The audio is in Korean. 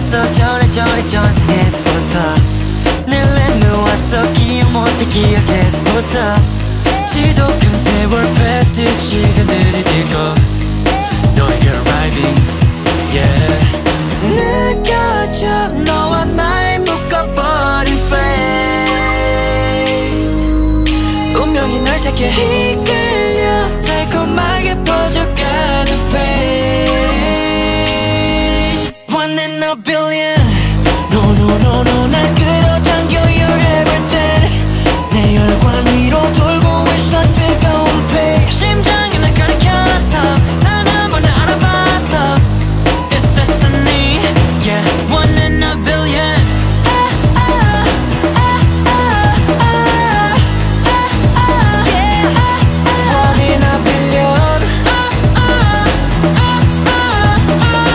왔어 전에 전생에서부터 늘 내놓았어 기억 못해 기억에서부터 지독한 세월 패스트 시간들이 뒤고 너에게 arriving yeah 느껴져 너와 날 묶어버린 fate 운명이 널 찾게 이끌려 달콤하게 퍼져가는 pain One in a billion No no no no 날 끌어당겨 You're everything 내 혈관 위로 돌